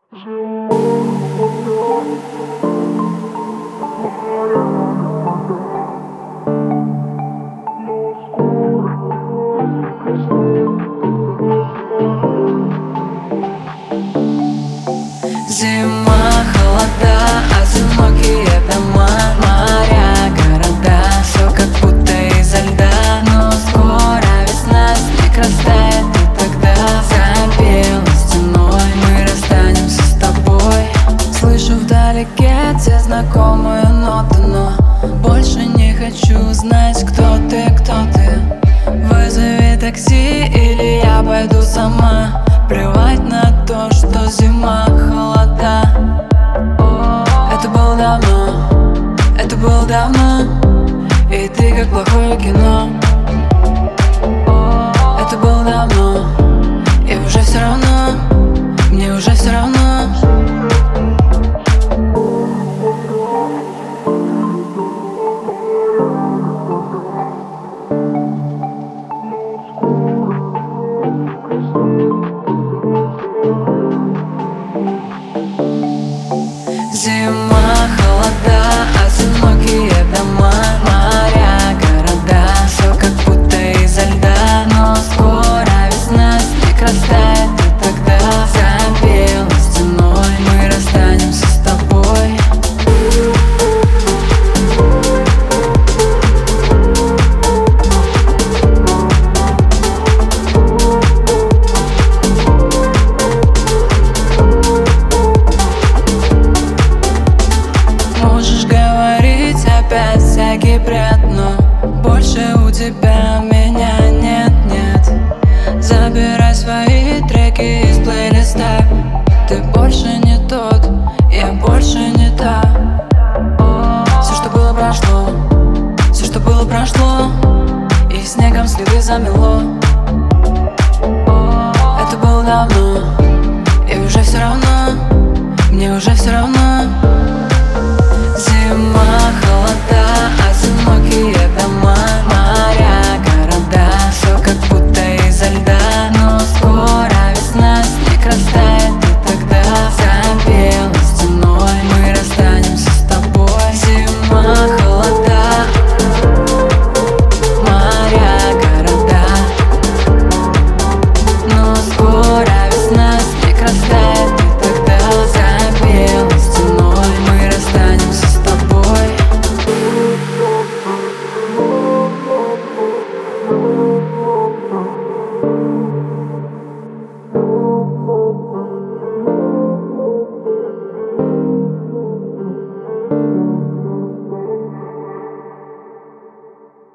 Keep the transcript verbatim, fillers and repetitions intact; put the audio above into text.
Зима, холода, одинокие дома, моря, города, все как будто изо льда. Но скоро весна, снег растает, и тогда за белой стеной мы расстанемся с тобой. Слышу вдалеке те знакомые ноты, но больше не хочу знать, кто ты, кто ты. Вызови такси или я пойду сама. Плевать на то, что зима, холода. Это было давно, это было давно, и ты как плохое кино. Это было давно, и уже все равно, мне уже все равно. Зима, холода, одинокие дома, моря, города, все как будто изо льда. Но скоро весна, снег растает, и тогда за белой стеной мы расстанемся с тобой. Можешь говорить опять всякий бред, но больше у тебя меня нет, нет. Забирай свои треки из плейлиста. Ты больше не тот, я больше не та. Все, что было, прошло, все, что было, прошло, и снегом следы замело. Это было давно, и уже все равно, мне уже все равно. Зима, холода, одинокие дома, моря, города, все как будто изо льда. Но скоро весна, снег растает.